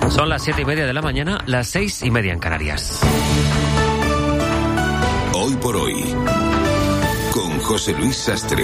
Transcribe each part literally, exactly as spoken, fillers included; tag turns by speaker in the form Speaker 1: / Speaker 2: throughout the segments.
Speaker 1: Son las siete y media de la mañana, las seis y media en Canarias.
Speaker 2: Hoy por hoy, con José Luis Sastre.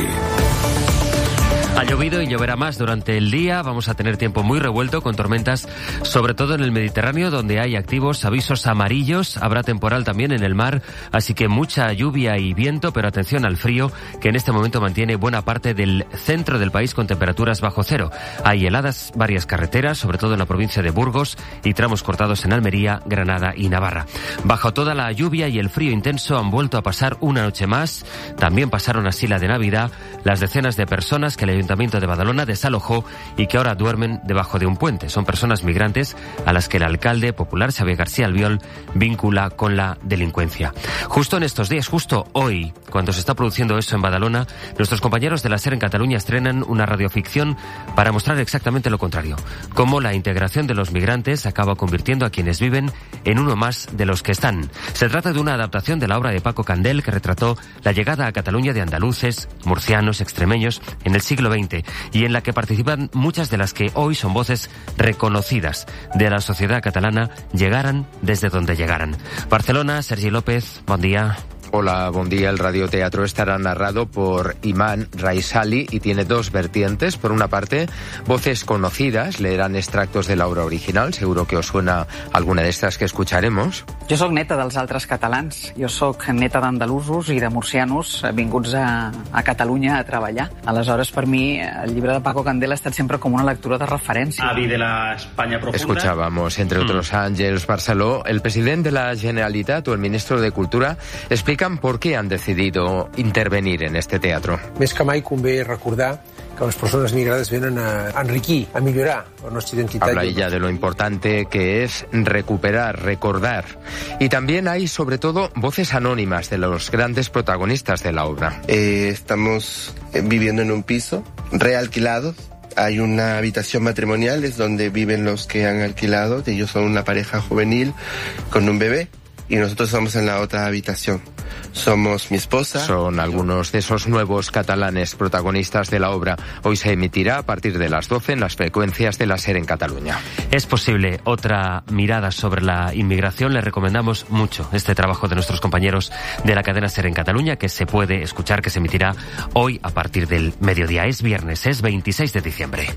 Speaker 1: Ha llovido y lloverá más durante el día. Vamos a tener tiempo muy revuelto con tormentas, sobre todo en el Mediterráneo, donde hay activos avisos amarillos. Habrá temporal también en el mar, así que mucha lluvia y viento, pero atención al frío, que en este momento mantiene buena parte del centro del país con temperaturas bajo cero. Hay heladas varias carreteras, sobre todo en la provincia de Burgos, y tramos cortados en Almería, Granada y Navarra. Bajo toda la lluvia y el frío intenso han vuelto a pasar una noche más. También pasaron así la de Navidad las decenas de personas que el Ayuntamiento de Badalona desalojó y que ahora duermen debajo de un puente. Son personas migrantes a las que el alcalde popular Xavier García Albiol vincula con la delincuencia. Justo en estos días, justo hoy, cuando se está produciendo eso en Badalona, nuestros compañeros de la SER en Cataluña estrenan una radioficción para mostrar exactamente lo contrario, cómo la integración de los migrantes acaba convirtiendo a quienes viven en uno más de los que están. Se trata de una adaptación de la obra de Paco Candel que retrató la llegada a Cataluña de andaluces, murcianos, extremeños en el siglo veinte y en la que participan muchas de las que hoy son voces reconocidas de la sociedad catalana, llegaran desde donde llegaran. Barcelona, Sergi López, buen día.
Speaker 3: Hola, buen día. El radioteatro estará narrado por Imán Raisali y tiene dos vertientes. Por una parte, voces conocidas, leerán extractos de la obra original. Seguro que os suena alguna de estas que escucharemos.
Speaker 4: Jo sóc neta dels altres catalans. Jo sóc neta d'andalusos i de murcianos vinguts a, a Catalunya a treballar. Aleshores, per mi, el llibre de Paco Candel ha estat sempre com una lectura de referència.
Speaker 5: Avi de la España profunda.
Speaker 3: Escuchábamos, entre otros, a Àngels Barceló, el presidente de la Generalitat o el ministro de Cultura, explica por qué han decidido intervenir en este teatro.
Speaker 6: Més que mai convé recordar que les persones migrades venen a enriquir, a millorar la nuestra identidad.
Speaker 3: Habla ella de lo importante que es recuperar, recordar. Y también hay, sobre todo, voces anónimas de los grandes protagonistas de la obra.
Speaker 7: Eh, estamos viviendo en un piso realquilado. Hay una habitación matrimonial, es donde viven los que han alquilado. Ellos son una pareja juvenil con un bebé. Y nosotros estamos en la otra habitación. Somos mi esposa.
Speaker 3: Son algunos de esos nuevos catalanes protagonistas de la obra. Hoy se emitirá a partir de las doce en las frecuencias de la SER en Cataluña.
Speaker 1: Es posible otra mirada sobre la inmigración. Le recomendamos mucho este trabajo de nuestros compañeros de la cadena SER en Cataluña, que se puede escuchar, que se emitirá hoy a partir del mediodía. Es viernes, es veintiséis de diciembre.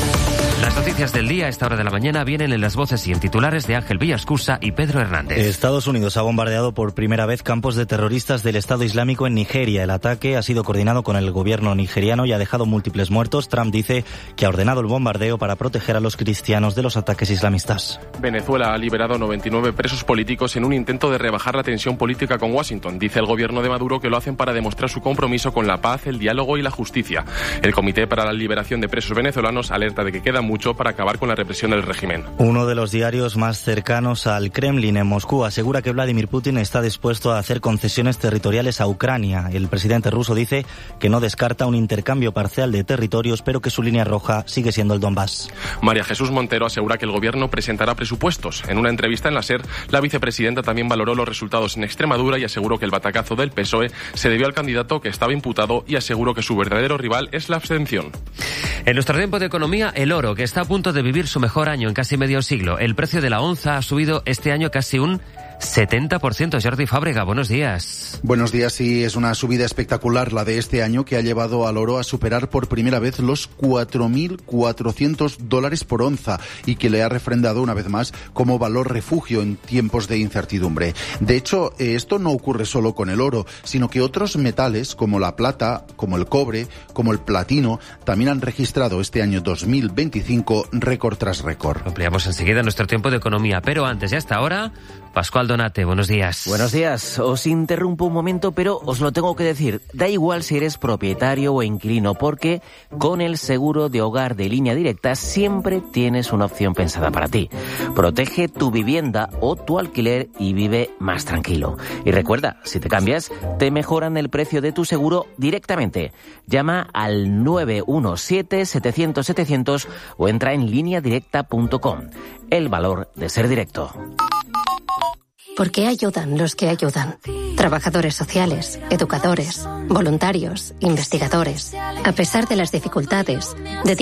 Speaker 1: Las noticias del día a esta hora de la mañana vienen en las voces y en titulares de Ángel Villascusa y Pedro Hernández.
Speaker 8: Estados Unidos ha bombardeado por primera vez campos de terroristas del Estado Islámico en Nigeria. El ataque ha sido coordinado con el gobierno nigeriano y ha dejado múltiples muertos. Trump dice que ha ordenado el bombardeo para proteger a los cristianos de los ataques islamistas.
Speaker 9: Venezuela ha liberado noventa y nueve presos políticos en un intento de rebajar la tensión política con Washington. Dice el gobierno de Maduro que lo hacen para demostrar su compromiso con la paz, el diálogo y la justicia. El Comité para la Liberación de Presos Venezolanos alerta de que queda mucho para acabar con la represión del régimen.
Speaker 8: Uno de los diarios más cercanos al Kremlin en Moscú asegura que Vladimir Putin está dispuesto a hacer concesiones territoriales a Ucrania. El presidente ruso dice que no descarta un intercambio parcial de territorios, pero que su línea roja sigue siendo el Donbass.
Speaker 9: María Jesús Montero asegura que el gobierno presentará presupuestos. En una entrevista en la SER, la vicepresidenta también valoró los resultados en Extremadura y aseguró que el batacazo del P S O E se debió al candidato que estaba imputado y aseguró que su verdadero rival es la abstención.
Speaker 1: En nuestro tiempo de economía, el oro, que está a punto de vivir su mejor año en casi medio siglo. El precio de la onza ha subido este año casi un setenta por ciento. Jordi Fábrega, buenos días.
Speaker 10: Buenos días, sí, es una subida espectacular la de este año que ha llevado al oro a superar por primera vez los cuatro mil cuatrocientos dólares por onza y que le ha refrendado una vez más como valor refugio en tiempos de incertidumbre. De hecho, esto no ocurre solo con el oro, sino que otros metales como la plata, como el cobre, como el platino, también han registrado este año dos mil veinticinco récord tras récord.
Speaker 1: Ampliamos enseguida nuestro tiempo de economía, pero antes, ya hasta ahora, Pascual Donate, buenos días.
Speaker 11: Buenos días. Os interrumpo un momento, pero os lo tengo que decir. Da igual si eres propietario o inquilino, porque con el seguro de hogar de Línea Directa siempre tienes una opción pensada para ti. Protege tu vivienda o tu alquiler y vive más tranquilo. Y recuerda, si te cambias, te mejoran el precio de tu seguro directamente. Llama al nueve uno siete, setecientos, setecientos o entra en línea directa punto com. El valor de ser directo.
Speaker 12: ¿Por qué ayudan los que ayudan? Trabajadores sociales, educadores, voluntarios, investigadores. A pesar de las dificultades, de